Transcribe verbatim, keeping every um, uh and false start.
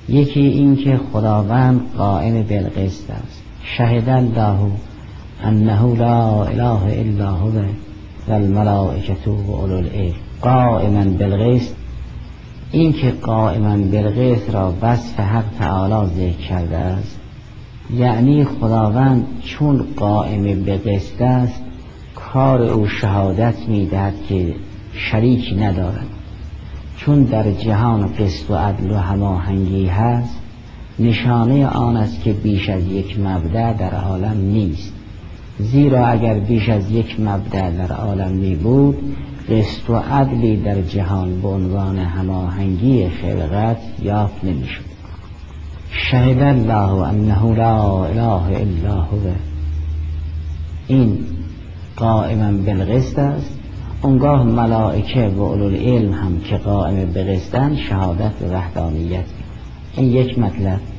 یکی این که خداوند قائم بالقسط است. شهد الله انه لا اله الا هو و الملائکة و اولو العلم قائما بالقسط. این که قائما بالقسط را وصف حق تعالی ذکر کرده است، یعنی خداوند چون قائم به قسط است کار او شهادت میدهد که شریک ندارد. چون در جهان قسط و عدل و هماهنگی هست، نشانه آن است که بیش از یک مبدأ در عالم نیست. زیرا اگر بیش از یک مبدأ در عالم می بود، قسط و عدلی در جهان به عنوان هماهنگی خلقت یافت نمی شد. شهد الله انه لا اله الا هو، این قائما بالقسط است. اونگاه ملائکه و اولوالعلم هم که قائم به قسطند شهادت به وحدانیت. این یک مطلب.